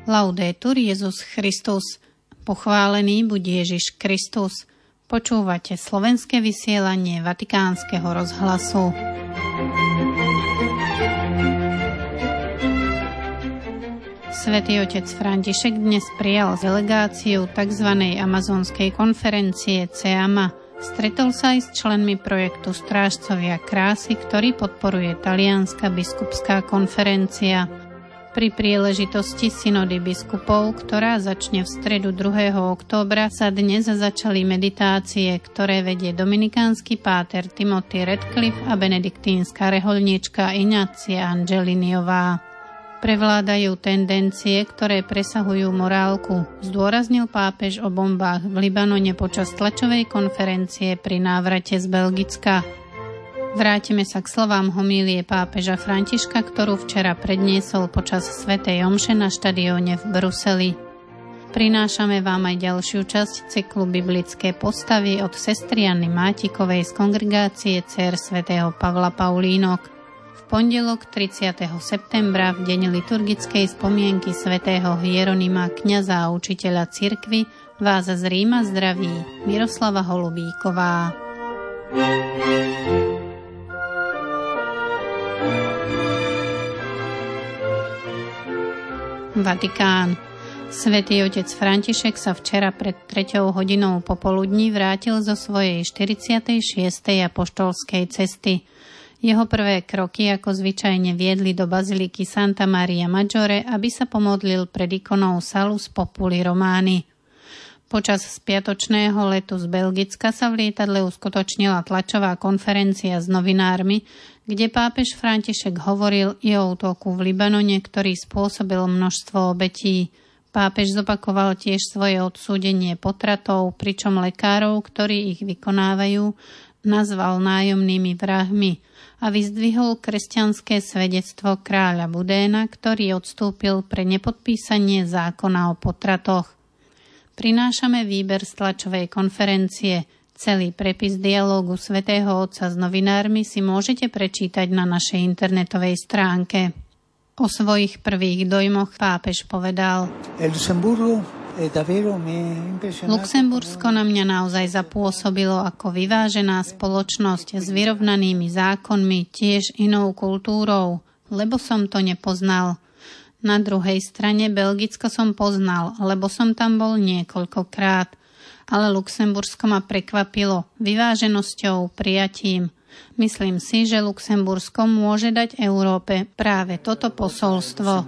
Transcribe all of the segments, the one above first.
Laudetur Jesus Christus. Pochválený buď Ježiš Kristus. Počúvate slovenské vysielanie Vatikánskeho rozhlasu. Svätý otec František dnes prijal delegáciu tzv. Amazonskej konferencie CEAMA. Stretol sa aj s členmi projektu Strážcovia krásy, ktorý podporuje Talianska biskupská konferencia. Pri príležitosti synody biskupov, ktorá začne v stredu 2. októbra, sa dnes začali meditácie, ktoré vedie dominikánsky páter Timothy Radcliffe a benediktínska rehoľníčka Ignácia Angeliniová. Prevládajú tendencie, ktoré presahujú morálku, zdôraznil pápež o bombách v Libanone počas tlačovej konferencie pri návrate z Belgicka. Vrátime sa k slovám homílie pápeža Františka, ktorú včera predniesol počas svätej omše na štadióne v Bruseli. Prinášame vám aj ďalšiu časť cyklu Biblické postavy od sestry Anny Mátikovej z kongregácie Dcér svätého Pavla Paulínok. V pondelok 30. septembra, v deň liturgickej spomienky svätého Hieronima, kňaza a učiteľa cirkvi, vás z Ríma zdraví Miroslava Holubíková. Vatikán. Svätý otec František sa včera pred 3. hodinou popoludní vrátil zo svojej 46. apoštolskej cesty. Jeho prvé kroky ako zvyčajne viedli do baziliky Santa Maria Maggiore, aby sa pomodlil pred ikonou Salus Populi Romani. Počas spiatočného letu z Belgicka sa v lietadle uskutočnila tlačová konferencia s novinármi, kde pápež František hovoril i o útoku v Libanone, ktorý spôsobil množstvo obetí. Pápež zopakoval tiež svoje odsúdenie potratov, pričom lekárov, ktorí ich vykonávajú, nazval nájomnými vrahmi a vyzdvihol kresťanské svedectvo kráľa Budéna, ktorý odstúpil pre nepodpísanie zákona o potratoch. Prinášame výber z tlačovej konferencie. Celý prepis dialógu svätého Otca s novinármi si môžete prečítať na našej internetovej stránke. O svojich prvých dojmoch pápež povedal: Luxembursko na mňa naozaj zapôsobilo ako vyvážená spoločnosť s vyrovnanými zákonmi, tiež inou kultúrou, lebo som to nepoznal. Na druhej strane Belgicko som poznal, lebo som tam bol niekoľkokrát. Ale Luxembursko ma prekvapilo vyváženosťou, prijatím. Myslím si, že Luxembursko môže dať Európe práve toto posolstvo.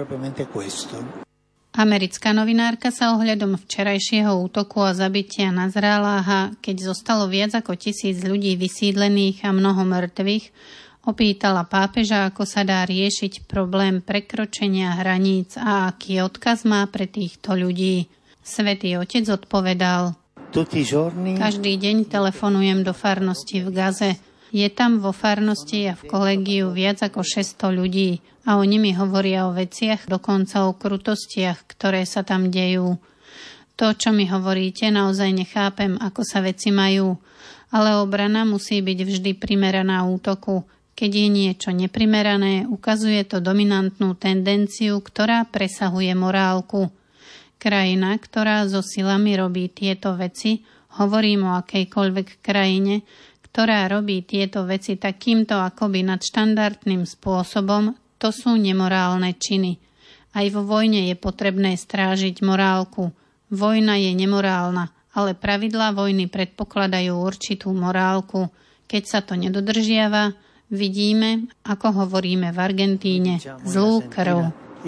Americká novinárka sa ohľadom včerajšieho útoku a zabitia Nazráláha, keď zostalo viac ako 1000 ľudí vysídlených a mnoho mŕtvych, opýtala pápeža, ako sa dá riešiť problém prekročenia hraníc a aký odkaz má pre týchto ľudí. Svätý otec odpovedal: Každý deň telefonujem do farnosti v Gaze. Je tam vo farnosti a v kolégiu viac ako 600 ľudí a oni mi hovoria o veciach, dokonca o krutostiach, ktoré sa tam dejú. To, čo mi hovoríte, naozaj nechápem, ako sa veci majú, ale obrana musí byť vždy primeraná útoku. Keď je niečo neprimerané, ukazuje to dominantnú tendenciu, ktorá presahuje morálku. Krajina, ktorá so silami robí tieto veci, hovorím o akejkoľvek krajine, ktorá robí tieto veci takýmto akoby nadštandardným spôsobom, to sú nemorálne činy. Aj vo vojne je potrebné strážiť morálku. Vojna je nemorálna, ale pravidlá vojny predpokladajú určitú morálku. Keď sa to nedodržiava, vidíme, ako hovoríme v Argentíne, zlú krv.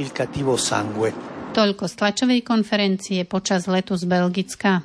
Toľko z tlačovej konferencie počas letu z Belgicka.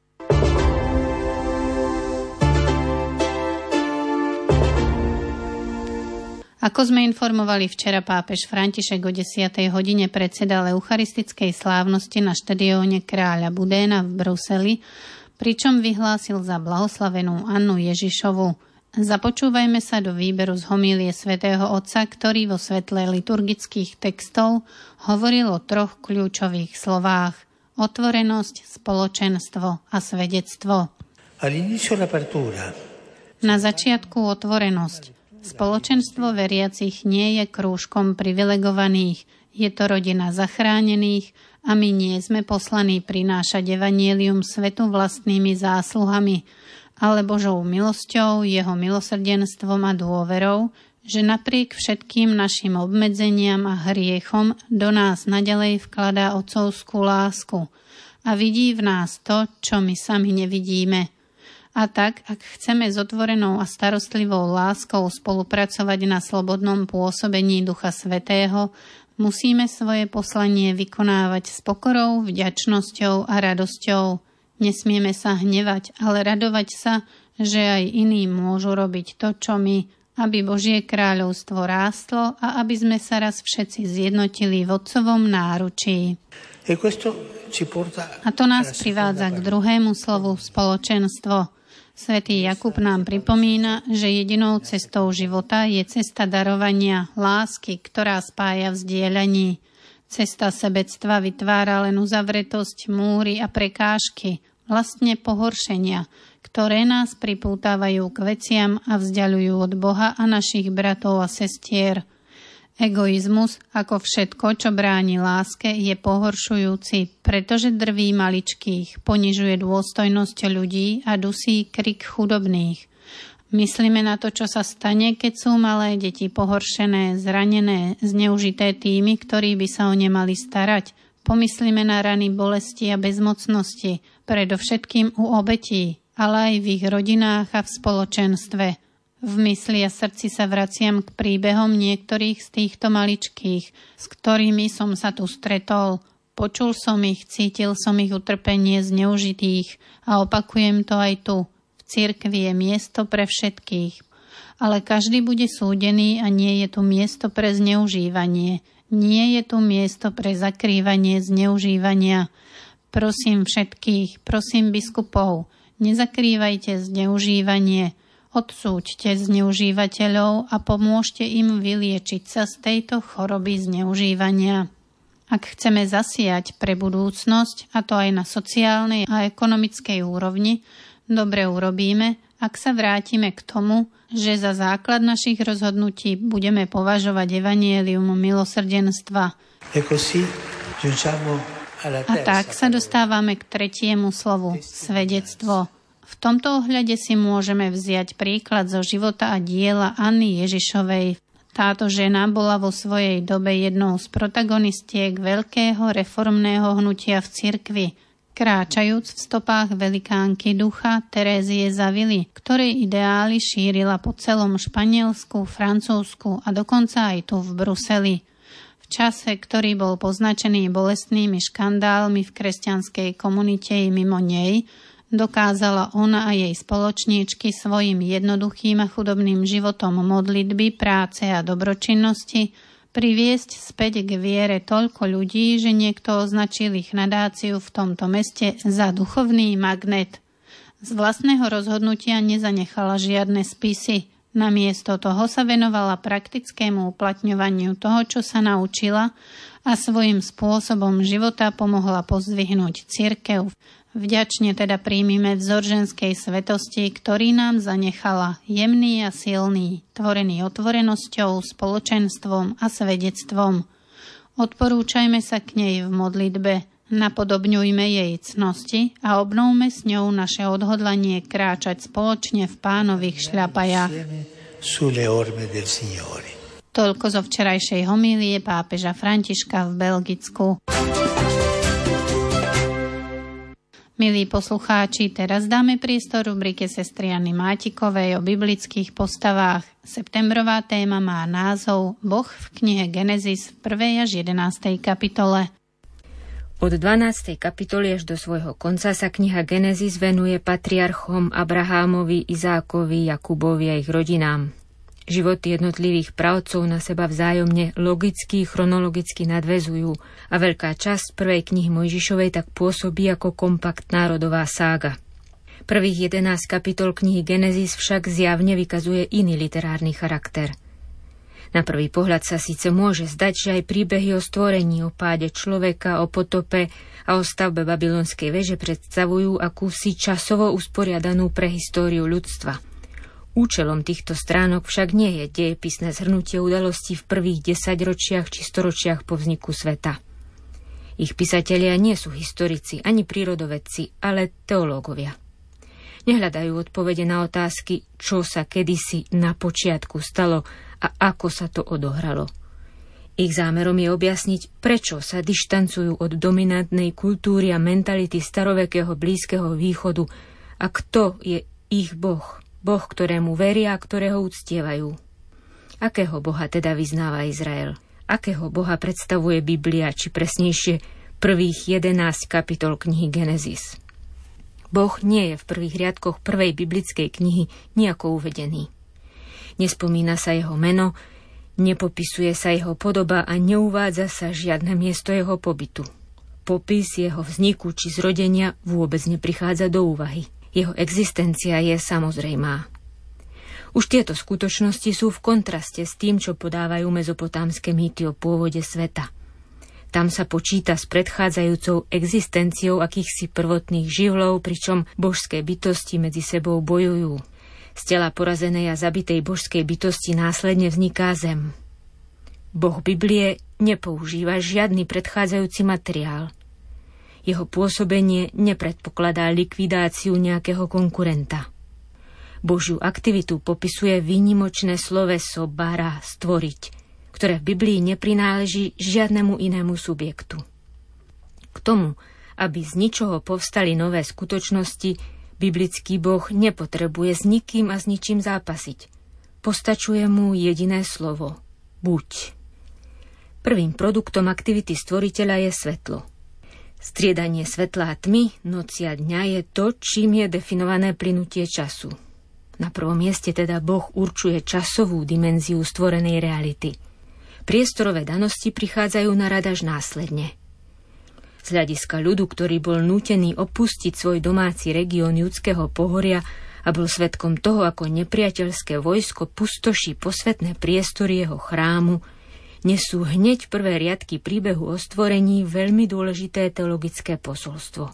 Ako sme informovali včera, pápež František o 10. hodine predsedal eucharistickej slávnosti na štadióne kráľa Budéna v Bruseli, pričom vyhlásil za blahoslavenú Annu Ježišovu. Započúvajme sa do výberu z homílie svätého Otca, ktorý vo svetle liturgických textov hovoril o 3 kľúčových slovách: otvorenosť, spoločenstvo a svedectvo. Na začiatku otvorenosť. Spoločenstvo veriacich nie je krúžkom privilegovaných, je to rodina zachránených a my nie sme poslaní prinášať evanjelium svetu vlastnými zásluhami, ale Božou milosťou, jeho milosrdenstvom a dôverou, že napriek všetkým našim obmedzeniam a hriechom do nás naďalej vkladá otcovskú lásku a vidí v nás to, čo my sami nevidíme. A tak, ak chceme s otvorenou a starostlivou láskou spolupracovať na slobodnom pôsobení Ducha Svätého, musíme svoje poslanie vykonávať s pokorou, vďačnosťou a radosťou. Nesmieme sa hnevať, ale radovať sa, že aj iní môžu robiť to, čo my, aby Božie kráľovstvo rástlo a aby sme sa raz všetci zjednotili v Otcovom náručí. A to nás privádza k druhému slovu spoločenstvo. Svätý Jakub nám pripomína, že jedinou cestou života je cesta darovania, lásky, ktorá spája v zdieľaní. Cesta sebectva vytvára len uzavretosť, múry a prekážky, vlastne pohoršenia, ktoré nás pripútávajú k veciam a vzdiaľujú od Boha a našich bratov a sestier. Egoizmus, ako všetko, čo bráni láske, je pohoršujúci, pretože drví maličkých, ponižuje dôstojnosť ľudí a dusí krik chudobných. Myslíme na to, čo sa stane, keď sú malé deti pohoršené, zranené, zneužité tými, ktorí by sa o ne mali starať. Pomyslíme na rany bolesti a bezmocnosti, predovšetkým u obetí, ale aj v ich rodinách a v spoločenstve. V mysli a srdci sa vraciam k príbehom niektorých z týchto maličkých, s ktorými som sa tu stretol. Počul som ich, cítil som ich utrpenie zneužitých a opakujem to aj tu. V cirkvi je miesto pre všetkých. Ale každý bude súdený a nie je tu miesto pre zneužívanie. Nie je tu miesto pre zakrývanie zneužívania. Prosím všetkých, prosím biskupov, nezakrývajte zneužívanie. Odsúďte zneužívateľov a pomôžte im vyliečiť sa z tejto choroby zneužívania. Ak chceme zasiať pre budúcnosť, a to aj na sociálnej a ekonomickej úrovni, dobre urobíme, ak sa vrátime k tomu, že za základ našich rozhodnutí budeme považovať evanjelium milosrdenstva. A tak sa dostávame k tretiemu slovu, svedectvo. V tomto ohľade si môžeme vziať príklad zo života a diela Anny Ježišovej. Táto žena bola vo svojej dobe jednou z protagonistiek veľkého reformného hnutia v cirkvi, kráčajúc v stopách velikánky ducha Terézie Zavily, ktorej ideály šírila po celom Španielsku, Francúzsku a dokonca aj tu v Bruseli. V čase, ktorý bol poznačený bolestnými škandálmi v kresťanskej komunite i mimo nej, dokázala ona a jej spoločníčky svojim jednoduchým a chudobným životom modlitby, práce a dobročinnosti priviesť späť k viere toľko ľudí, že niekto označil ich nadáciu v tomto meste za duchovný magnet. Z vlastného rozhodnutia nezanechala žiadne spisy. Namiesto toho sa venovala praktickému uplatňovaniu toho, čo sa naučila a svojím spôsobom života pomohla pozdvihnúť cirkev. Vďačne teda príjmime vzor ženskej svetosti, ktorý nám zanechala, jemný a silný, tvorený otvorenosťou, spoločenstvom a svedectvom. Odporúčajme sa k nej v modlitbe, napodobňujme jej cnosti a obnovme s ňou naše odhodlanie kráčať spoločne v Pánových šľapajách. Toľko zo včerajšej homílie pápeža Františka v Belgicku. Milí poslucháči, teraz dáme priestor rubrike sestry Anny Mátikovej o biblických postavách. Septembrová téma má názov Boh v knihe Genesis v 1. až 11. kapitole. Od 12. kapitoly až do svojho konca sa kniha Genesis venuje patriarchom Abrahámovi, Izákovi, Jakubovi a ich rodinám. Životy jednotlivých pravcov na seba vzájomne logicky, chronologicky nadväzujú a veľká časť prvej knihy Mojžišovej tak pôsobí ako kompaktná rodová sága. Prvých 11 kapitol knihy Genesis však zjavne vykazuje iný literárny charakter. Na prvý pohľad sa síce môže zdať, že aj príbehy o stvorení, o páde človeka, o potope a o stavbe babylonskej veže predstavujú akúsi časovo usporiadanú prehistóriu ľudstva. Účelom týchto stránok však nie je dejepisné zhrnutie udalostí v prvých 10-ročiach či storočiach po vzniku sveta. Ich písatelia nie sú historici ani prírodovedci, ale teológovia. Nehľadajú odpovede na otázky, čo sa kedysi na počiatku stalo a ako sa to odohralo. Ich zámerom je objasniť, prečo sa dištancujú od dominantnej kultúry a mentality starovekého Blízkeho východu a kto je ich Boh, Boh, ktorému veria a ktorého uctievajú. Akého Boha teda vyznáva Izrael? Akého Boha predstavuje Biblia, či presnejšie prvých 11 kapitol knihy Genesis? Boh nie je v prvých riadkoch prvej biblickej knihy nejako uvedený. Nespomína sa jeho meno, nepopisuje sa jeho podoba a neuvádza sa žiadne miesto jeho pobytu. Popis jeho vzniku či zrodenia vôbec neprichádza do úvahy. Jeho existencia je samozrejmá. Už tieto skutočnosti sú v kontraste s tým, čo podávajú mezopotámske mýty o pôvode sveta. Tam sa počíta s predchádzajúcou existenciou akýchsi prvotných živlov, pričom božské bytosti medzi sebou bojujú. Z tela porazenej a zabitej božskej bytosti následne vzniká zem. Boh Biblie nepoužíva žiadny predchádzajúci materiál. Jeho pôsobenie nepredpokladá likvidáciu nejakého konkurenta. Božiu aktivitu popisuje výnimočné sloveso bara, stvoriť, ktoré v Biblii neprináleží žiadnemu inému subjektu. K tomu, aby z ničoho povstali nové skutočnosti, biblický Boh nepotrebuje s nikým a s ničím zápasiť. Postačuje mu jediné slovo – buď. Prvým produktom aktivity stvoriteľa je svetlo. Striedanie svetla a tmy, noci a dňa je to, čím je definované plynutie času. Na prvom mieste teda Boh určuje časovú dimenziu stvorenej reality. Priestorové danosti prichádzajú na rad až následne. Z hľadiska ľudu, ktorý bol nútený opustiť svoj domáci región Judského pohoria a bol svedkom toho, ako nepriateľské vojsko pustoší posvätné priestory jeho chrámu, nesú hneď prvé riadky príbehu o stvorení veľmi dôležité teologické posolstvo.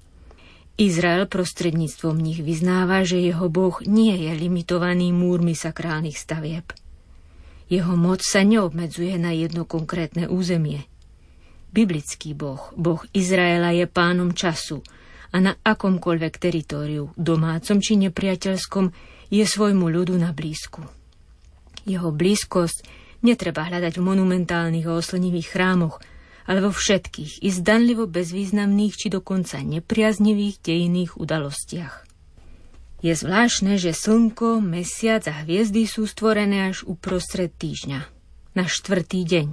Izrael prostredníctvom nich vyznáva, že jeho Boh nie je limitovaný múrmi sakrálnych stavieb. Jeho moc sa neobmedzuje na jedno konkrétne územie. Biblický Boh, Boh Izraela, je pánom času a na akomkoľvek teritóriu, domácom či nepriateľskom, je svojmu ľudu na blízku. Jeho blízkosť netreba hľadať v monumentálnych a oslnivých chrámoch, ale vo všetkých i zdanlivo bezvýznamných či dokonca nepriaznivých dejinných udalostiach. Je zvláštne, že slnko, mesiac a hviezdy sú stvorené až uprostred týždňa, na 4. deň.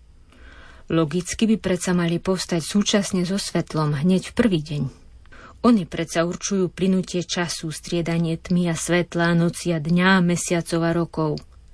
Logicky by predsa mali povstať súčasne so svetlom hneď v prvý deň. Oni predsa určujú plynutie času, striedanie tmy a svetla, noci a dňa, mesiacov a rokov.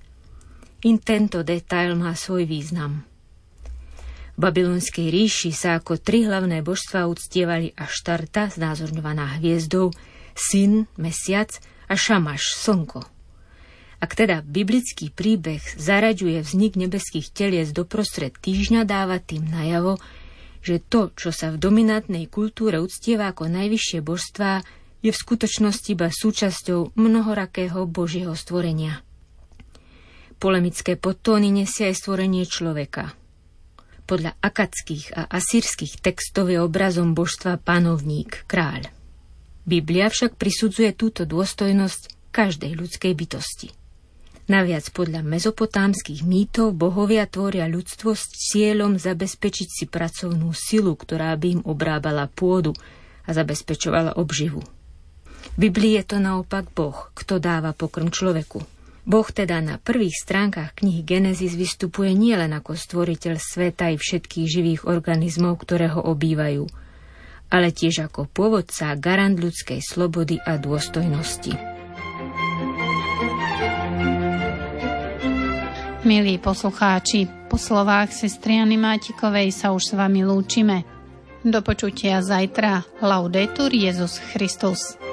I tento detail má svoj význam. V babylonskej ríši sa ako 3 hlavné božstvá uctievali Aštarta, znázorňovaná hviezdou, Sin, mesiac a Šamaš, slnko. Ak teda biblický príbeh zaraďuje vznik nebeských telies doprostred týždňa, dáva tým najavo, že to, čo sa v dominantnej kultúre uctieva ako najvyššie božstvá, je v skutočnosti iba súčasťou mnohorakého Božieho stvorenia. Polemické podtóny nesie aj stvorenie človeka. Podľa akadských a asýrskych textov je obrazom božstva panovník, kráľ. Biblia však prisudzuje túto dôstojnosť každej ľudskej bytosti. Naviac podľa mezopotámskych mýtov bohovia tvoria ľudstvo s cieľom zabezpečiť si pracovnú silu, ktorá by im obrábala pôdu a zabezpečovala obživu. V Biblii je to naopak Boh, kto dáva pokrm človeku. Boh teda na prvých stránkach knihy Genesis vystupuje nielen ako stvoriteľ sveta i všetkých živých organizmov, ktoré ho obývajú, ale tiež ako pôvodca, garant ľudskej slobody a dôstojnosti. Milí poslucháči, po slovách sestry Jany Mátikovej sa už s vami lúčime. Do počutia zajtra. Laudetur Jesus Christus.